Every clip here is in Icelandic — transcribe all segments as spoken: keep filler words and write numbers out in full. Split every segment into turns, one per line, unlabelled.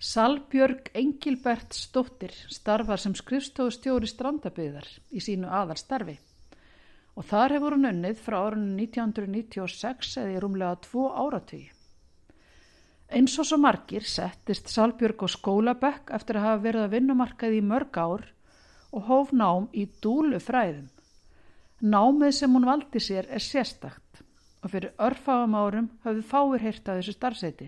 Salbjörg Engilbertsdóttir starfar sem skrifstofustjóri Strandabyggðar í sínu aðalstarfi og þar hefur hún unnið frá árinu nítján hundruð níutíu og sex eða í rúmlega tvo áratugi. Eins og svo margir settist Salbjörg á skólabekk eftir að hafa verið að vinnumarkaði í mörg ár og hóf nám í dúlufræðum. Námið sem hún valdi sér er sérstakt og fyrir örfáum árum höfðu fáir heyrt af þessu starfsheiti.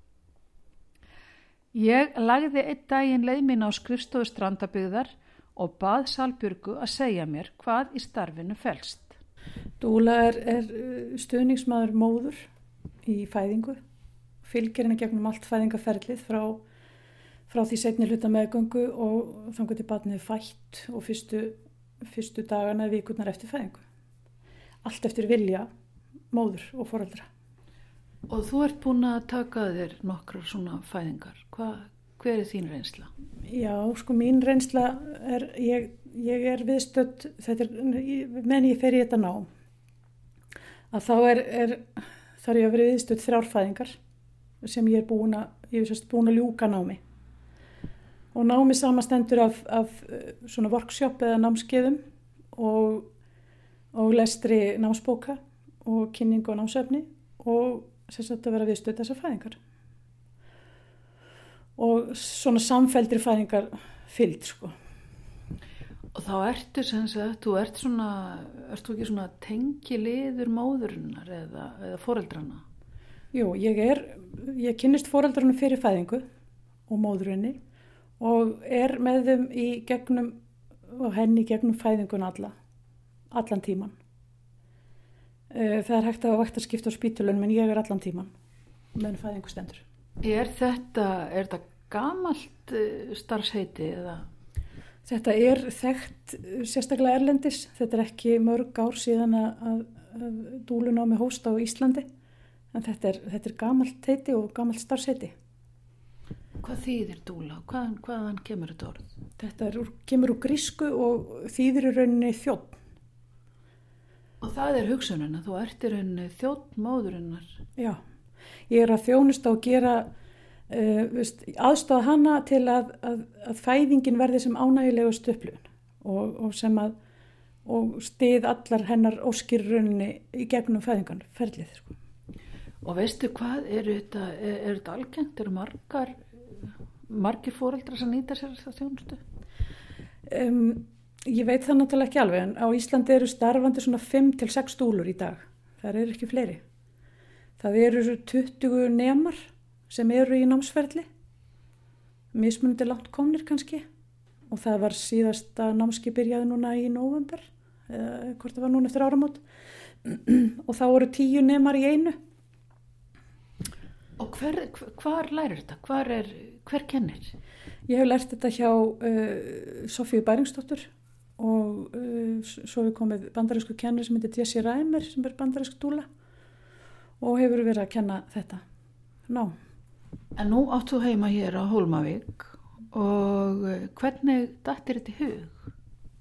Ég lagði einn daginn leið mín á skrifstofu Strandabyggðar og bað Salbjörgu að segja mér hvað í starfinu felst.
Dúla er, er stuðningsmaður móður í fæðingu, fylgir henni gegnum allt fæðingaferlið frá, frá því seinni hluta meðgöngu og þangað til barnið fætt og fyrstu, fyrstu dagana vikurnar eftir fæðingu. Allt eftir vilja móður og foreldra.
Og þú ert búin að taka þér nokkrar svona fæðingar. Hva, hver er þín reynsla?
Já, sko mín reynsla er, ég, ég er viðstödd, þetta er, menn ég fer í þetta nám, að þá er, er þar ég að vera viðstödd þrjár fæðingar sem ég er búin að, ég er sérst búin að ljúka námi. Og námi samastendur af, af svona workshop eða námskeiðum og, og lestri námsbóka og kynningu og námsefni og sem sagt að vera viðstödd þessar fæðingar. Og svona samfelldri fæðingar fylgd, sko.
Og þá ertu sem sagt, þú ert svona, ert þú ekki svona tengiliður móðurinnar eða, eða foreldrana?
Jú, ég er, ég kynnist foreldrarna fyrir fæðingu og móðurinni og er með þeim í gegnum, og henni í gegnum fæðingun alla, allan tíman. Það er hægt að vaktaskipta á spítulunum en ég er allan tíman meðan fæðingu stendur.
Er þetta, er þetta gamalt starfsheiti eða?
Þetta er þekkt sérstaklega erlendis. Þetta er ekki mörg ár síðan að, að dúlunámi hófst á Íslandi en þetta er, þetta er gamalt heiti og gamalt starfsheiti.
Hvað þýðir dúla? Hvaðan, hvaðan kemur þetta orð?
Þetta er, kemur úr grísku og þýðir í rauninni þjónn.
Og það er hugsunin að þú ert í rauninni þjónn móðurinnar.
Já, ég er að þjónusta og gera uh, veist, aðstoða hana til að, að, að fæðingin verði sem ánægjulegust upplifun og, og sem að og styð allar hennar óskir rauninni í gegnum fæðingan, ferlið. Sko.
Og veistu hvað, er þetta, er, er þetta algengt? Eru margar, margir foreldrar sem nýta sér þessa þjónustu?
Um, Ég veit það náttúrulega ekki alveg en á Íslandi eru starfandi svona fimm til sex dúlur í dag. Það eru ekki fleiri. Það eru tuttugu nemar sem eru í námsferli. Mismunandi langt komnir kannski. Og það var síðasta námski byrjaði núna í nóvember. Eða hvort það var núna eftir áramót. Og þá voru tíu nemar í einu.
Og hver, hvar lærir þetta? Hvar er, hver kennir?
Ég hef lært þetta hjá uh, Sofíu Bæringsdóttur. Og uh, svo við komið bandarísku kennari sem heitir Jesse Reimer sem er bandarísk dúla og hefur verið að kenna þetta. Ná.
En nú áttu heima hér á Hólmavík og hvernig dattir þetta í hug?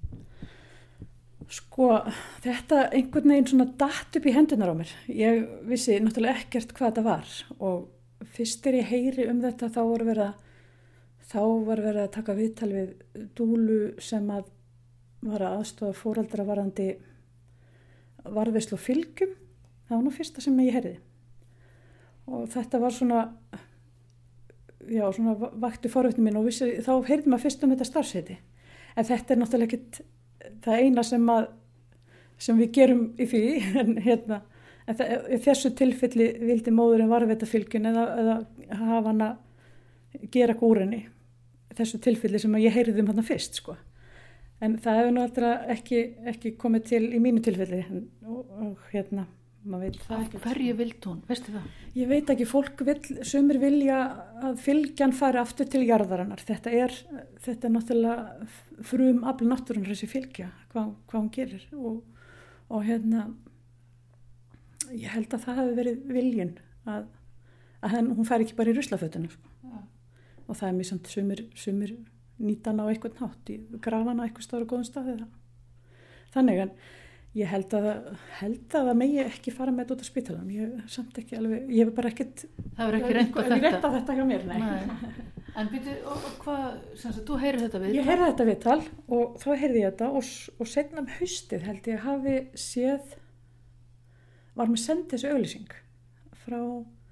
Sko, þetta einhvern veginn svona datt upp í hendunar á mér. Ég vissi náttúrulega ekkert hvað þetta var og fyrst þegar ég heyri um þetta þá var verið að, þá var verið að taka viðtal við dúlu sem að var að aðstofa foreldra varðandi varðveislu og fylgjum. Það var nú fyrsta sem ég heyrði. Og þetta var svona, já, svona vakti forvitni minn og vissi, þá heyrði maður fyrst um þetta starfsheiti. En þetta er náttúrulega ekkit það eina sem, að, sem við gerum í því. En hérna, en það, í þessu tilfelli vildi móðurinn varðveita fylgjun eða, eða hafa hana gera eitthvað úr henni. Þessu tilfelli sem ég heyrði um hana fyrst, sko. En það hefur nú alltaf ekki, ekki komið til í mínu tilfelli og, og hérna, maður veit það ekki.
Hverju vild hún, veistu það?
Ég veit ekki, fólk vil, sumir vilja að fylgjan fari aftur til jarðarinnar. Þetta er, þetta er náttúrulega frum afl náttúrunnar þessi fylgja, hvað, hvað hún gerir. Og, og hérna, ég held að það hefði verið viljun að, að henn, hún fari ekki bara í ruslafötunum. Sko. Ja. Og það er mjög samt sumir, sumir nýta hana á eitthvað nátt, grafa hana á eitthvað stóra góðum stað eða. Þannig en ég held að, held að það megi ekki fara með þetta út á spítalanum. Ég samt ekki alveg, ég hef bara ekkert,
það var ekki reynt á þetta.
Reynt á þetta hjá mér, nei. nei.
En byrju, og, og hvað, sem sagt, þú heyrir þetta viðtal?
Ég heyrði þetta viðtal og þá heyrði ég þetta og, og seinna um haustið held ég hafi séð, var mér sendið þessu auglýsing frá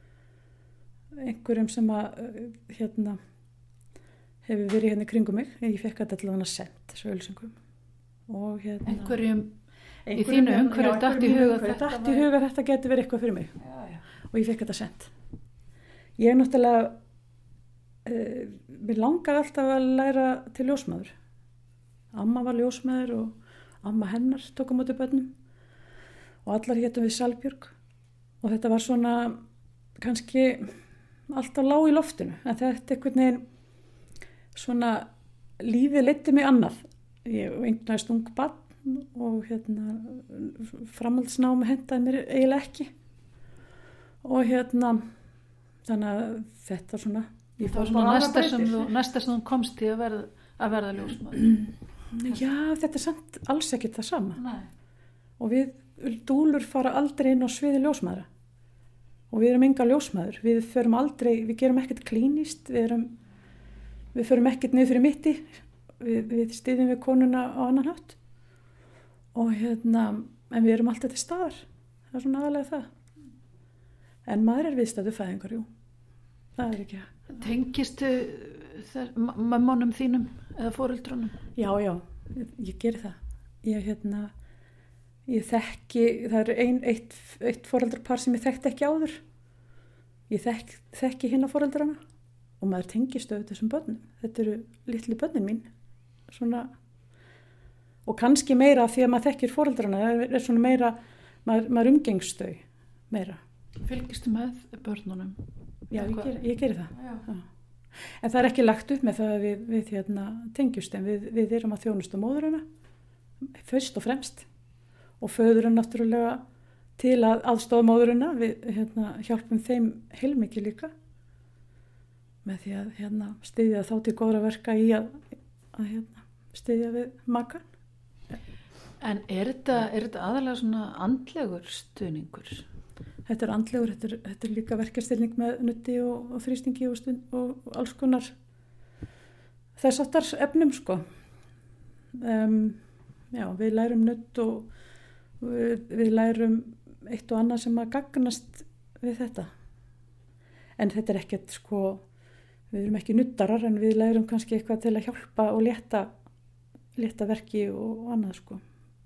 einhverjum sem að, hérna, hefur verið hérna í kringum mig. Ég fekk þetta til að hann að senda þessu auglýsingum. Og hérna...
Einhverjum, í þínu umhverju datt í huga þetta?
Datt í huga þetta geti verið eitthvað fyrir mig.
Já, já.
Og ég fekk þetta send. Ég er náttúrulega, uh, mér langar alltaf að læra til ljósmæður. Amma var ljósmæður og amma hennar tók á móti börnum og allar hétum við Salbjörg og þetta var svona kannski alltaf lág í loftinu en þetta einhvern veginn svona lífið leiddi mig annað. Ég eignaðist ung barn og hérna framhaldsnámi hentaði mér eiginlega ekki og hérna þannig að þetta svona
ég það var svona næsta sem, þú, næsta sem þú komst í að verða, að verða ljósmæður.
Já, þetta er samt alls ekki það sama.
Nei.
Og við dúlur fara aldrei inn á sviði ljósmæðra og við erum enga ljósmæður. Við förum aldrei, við gerum ekkert klínist, við erum, við förum ekkert niður fyrir mitti, við, við styðjum við konuna á annan hátt og hérna, en við erum alltaf til staðar. Það er svona aðalega það. En maður er viðstæðu fæðingar, jú. Það er ekki.
Tengistu mömmunum þínum eða foreldrunum?
Já, já, ég, ég geri það. Ég, hérna, ég þekki, það er ein, eitt, eitt foreldrapar sem ég þekkti ekki áður. Ég þekk, þekki hina foreldrana og maður tengist auðvitað þessum börnum. Þetta eru litli börnin mín. Svona, og kannski meira því að maður þekkir foreldrana. Það er, er svona meira, maður, maður umgengst þau meira.
Fylgistu með börnunum?
Já, ég geri, ég geri það.
Já.
Já. En það er ekki lagt upp með það að við, við hérna, tengjust en við, við erum að þjónusta móðurina fyrst og fremst og föðurinn náttúrulega til að aðstofa móðurina við hérna, hjálpum þeim heilmikið líka með því að hérna, styðja þá til góðra verka í að, að hérna, styðja við makan.
En er þetta, er þetta aðalega svona andlegur stuðningur?
Þetta er andlegur, þetta er, þetta er líka verkefstilning með nutti og, og þrýstingi og, stund, og, og alls konar þess aftar efnum sko. Um, já, við lærum nutt og við, við lærum eitt og annað sem að gagnast við þetta. En þetta er ekkert sko, við erum ekki nuttarar en við lærum kannski eitthvað til að hjálpa og létta, létta verki og, og annað sko.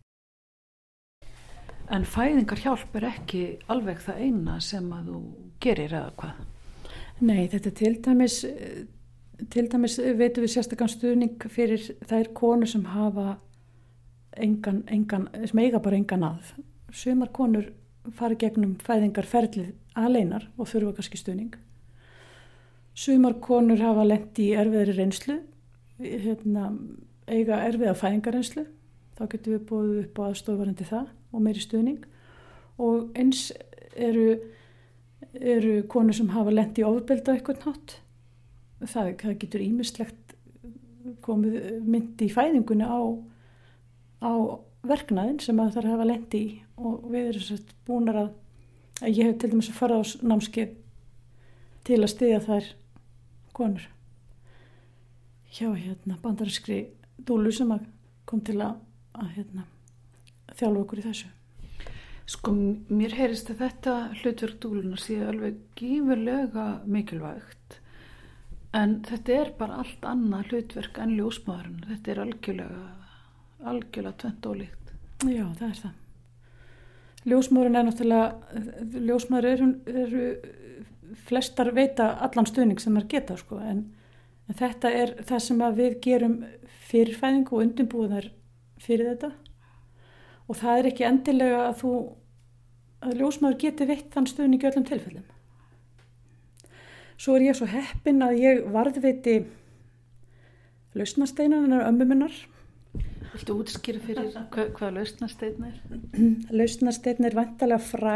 En fæðingarhjálp er ekki alveg það eina sem að þú gerir eða hvað?
Nei, þetta er til dæmis, til dæmis veitum við sérstakann stuðning fyrir þær konur sem hafa engan, engan, sem eiga bara engan að. Sumar konur fara gegnum fæðingarferlið aleinar og þurfa kannski stuðning. Sumar konur hafa lent í erfiðri reynslu, hérna, eiga erfiða fæðingarreynslu. Þá getum við búið upp á aðstofarandi það og meiri stuðning og eins eru, eru konur sem hafa lent í ofbeldi á einhvern hátt. Það, það getur ýmislegt komið myndi í fæðingunni á, á verknaðin sem að þær hafa lent í og við erum sett búnar að, að ég hef til dæmis að fara á námskeið til að styðja þær konur hjá hérna bandarískri dúlu sem að kom til að að hérna, þjálfa okkur í þessu.
Sko, mér heyrist að þetta hlutverk dúlunar sé alveg gífurlega mikilvægt en þetta er bara allt annað hlutverk en ljósmæðurinn. Þetta er algjörlega, algjörlega tvennt ólíkt.
Já, það er það. Ljósmæðurinn er náttúrulega, ljósmæður eru, eru flestar veita allan stuðning sem þær geta sko, en, en þetta er það sem að við gerum fyrir fæðingu og undirbúðar fyrir þetta og það er ekki endilega að þú að ljósmæður geti veitt þann stuðning í öllum tilfellum. Svo er ég svo heppin að ég varðveiti lausnasteinar ömmu minnar.
Viltu útskýra fyrir hvað, hvað lausnasteinn er?
Lausnasteinn er væntanlega fræ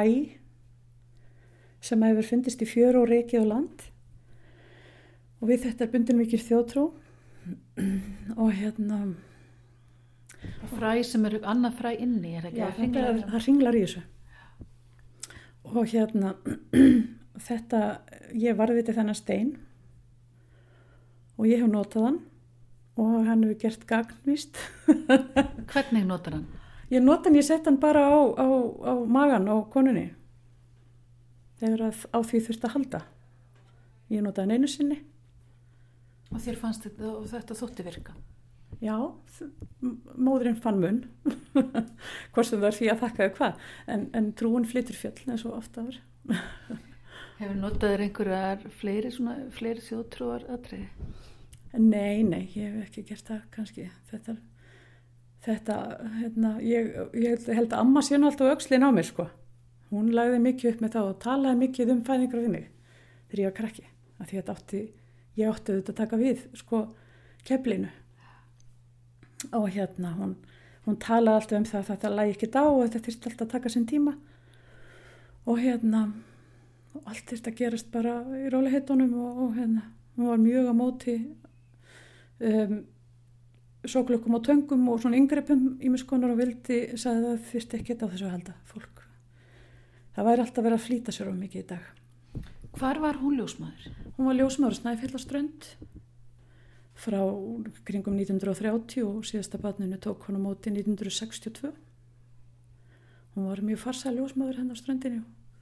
sem hefur fundist í fjöru og rekið á land og við þetta er bundin mikil þjóðtrú og hérna
fræ sem eru annað fræ inni, er ekki?
Já, það, er, það hringlar í þessu. Og hérna, þetta, ég varðviti þennan stein og ég hef notað hann og hann hefur gert gagnvíst.
Hvernig notar hann?
Ég nota hann, ég sett hann bara á, á, á magan á konunni þegar að, á því þurfti að halda. Ég notaði hann einu sinni.
Og þér fannst þetta, og þetta þótti virka?
Já, móðurinn fann mun, hvort sem það er því að þakkaði hvað, en, en trúin flytur fjöll eins og ofta var.
Hefur notaðir einhverjar fleiri, svona, fleiri þjóðtrúar atriði?
Nei, nei, ég hef ekki gert það kannski. Þetta, þetta hérna, ég, ég held að amma sé nú alltaf öxlin á mér, sko. Hún lagði mikið upp með það og talaði mikið um fæðingar við mig þegar ég var krakki. Af því að átti, ég átti þetta að taka við, sko, keflinu. Og hérna, hún, hún talaði alltaf um það að þetta lægi ekki á og þetta þyrfti alltaf að taka sinn tíma. Og hérna, allt þyrfti að gerast bara í róliheitunum og, og hérna, hún var mjög á móti um, sóklökum og töngum og svona yngreipum ýmis konar og vildi, sagði að þyrfti ekki á þessu að halda fólk. Það væri alltaf verið að flýta sér of mikið í dag.
Hvar var hún ljósmaður?
Hún var ljósmaður á Snæfjallaströnd frá kringum nítján hundruð þrjátíu og síðasta barninu tók hún á móti nítján hundruð sextíu og tvö. Hún var mjög farsæl ljósmaður hennar á ströndinni.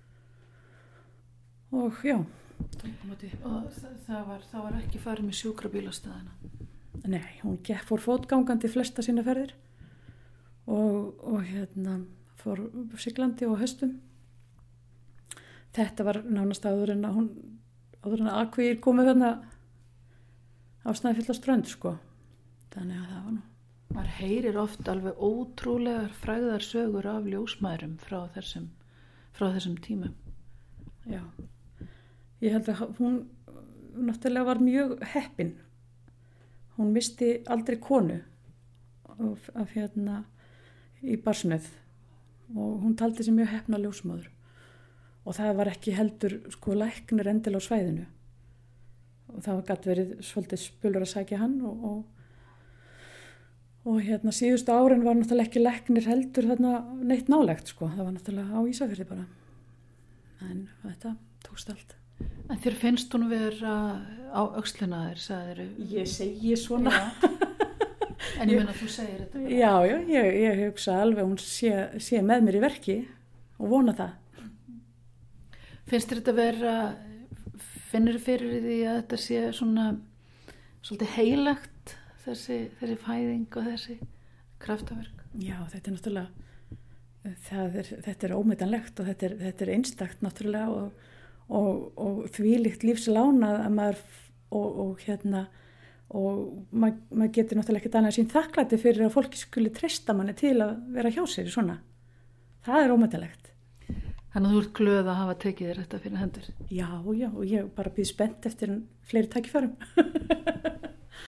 Og já.
Og það, það, var, það var ekki farið með sjúkrabílastæðina?
Nei, hún gekk, fór fótgangandi flesta sína ferðir og, og hérna fór siglandi á höstum. Þetta var nánast áður en að hún, áður en að Akvír komið þarna á Snæfjallaströnd, sko. Þannig að það var nú.
Maður heyrir oft alveg ótrúlegar frægðar sögur af ljósmæðurum frá þessum, frá þessum tímum.
Já. Ég held að hún náttúrulega var mjög heppin. Hún misti aldrei konu af, af hérna í barsnöð og hún taldi sig mjög heppna ljósmóður. Og það var ekki heldur sko læknir endil á svæðinu. Og það gæti verið svolítið spulur að sækja hann og, og, og hérna síðustu árin var náttúrulega ekki læknir heldur þarna neitt nálegt, sko. Það var náttúrulega á Ísafirði bara. En þetta tókst allt.
En þér finnst hún vera á öxlina þér, sagðir?
Ég segi svona.
En ég meina þú segir þetta bara.
Já, já, ég, ég hugsa alveg hún sé, sé með mér í verki og vona það.
Finnst þér þetta vera, finnur fyrir því að þetta sé svona svolítið heilagt, þessi, þessi fæðing og þessi kraftaverk?
Já, þetta er náttúrulega, það er, þetta er ómetanlegt og þetta er, þetta er einstakt náttúrulega og, og, og þvílíkt lífslána að maður og, og hérna og mað, maður getur náttúrulega ekkert annað sín þakklæti fyrir að fólki skuli treysta manni til að vera hjá sér í svona. Það er ómetanlegt.
Þannig að þú ert glöð að hafa tekið þér þetta fyrir hendur?
Já, já, og ég bara býð spennt eftir fleiri tækifærum.